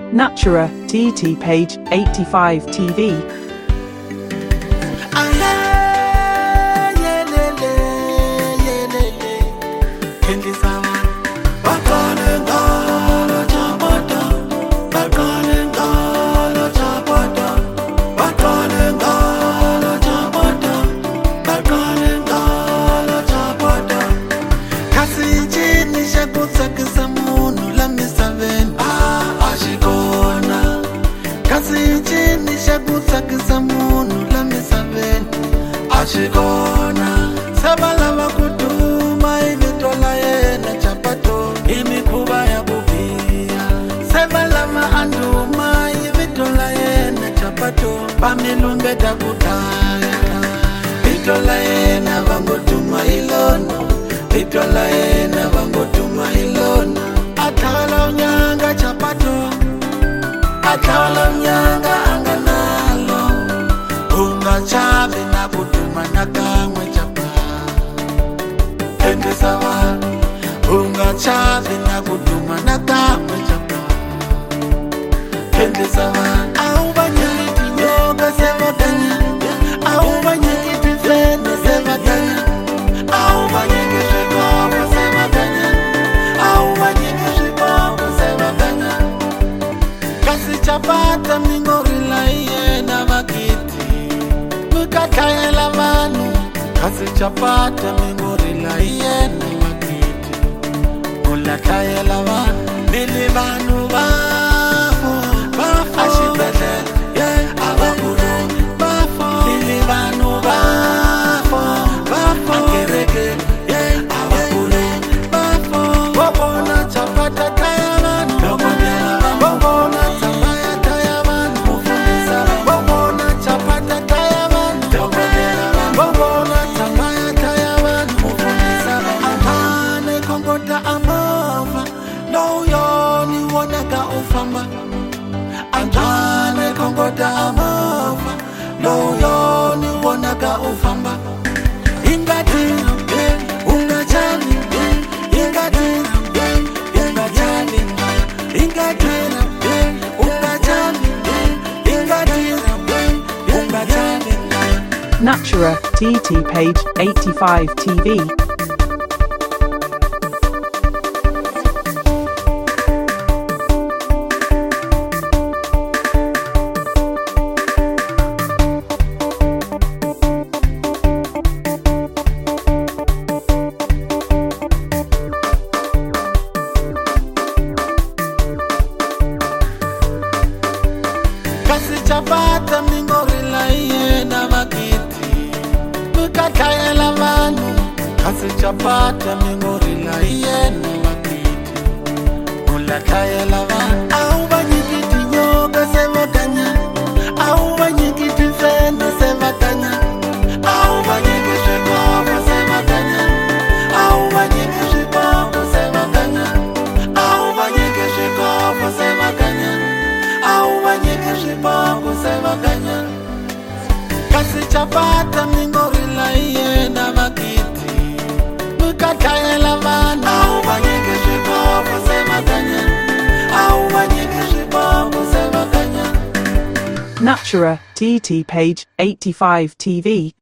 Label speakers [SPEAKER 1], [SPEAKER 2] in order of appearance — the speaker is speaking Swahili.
[SPEAKER 1] Natura, TT page 85 TV.
[SPEAKER 2] Ashikona sabalava kutuma ivito la yena chapato imikuba ya bubia sabalava anduma ivito la yena chapato pamilunge takutaya vito la yena vangotuma ilono vito la yena vangotuma ilono atala unyanga chapato atala unyanga anganalo unga chabe na kutuma nakamwe chapa ende sawa unga chabe na kutuma nakamwe chapa ende sawa au banyiti nyoga sema kanya au banyiti fene sema kanya au banyiti shikopo sema kanya au banyiti shikopo sema kanya kasi chapata mingorila iye na makiti katayela vanu kasi chapata mingorila iyena makiti ulatayela vanu nili vanu vafo ashibedlela abangulungi nili vanu vafo akereke abangulungi wabona chapata taya vanu wabona chapaya taya vanu mufundisa wabona chapata taya Antwane kongota amava loyo ni wonaka ufamba ingati ungajani ingati ungajani ingati ungajani ingati ungajani
[SPEAKER 1] Natura, TT page 85 TV.
[SPEAKER 2] Chapata mingorila iye na makiti mukatayela vanu kasi chapata mingorila iye na makiti ulatayela vanu au banyikiti nyoga sema kanya au banyikiti fene sema kanya au banyikiti shikopo sema kanya au banyikiti shikopo sema kanya au banyikiti shikopo sema kanya au banyikiti shikopo sema kanya kasi chapata mingorila iye na makiti mukatayela vanu au banyikiti shikopo sema kanya au banyikiti shikopo sema kanya
[SPEAKER 1] Natura, TT page 85 TV.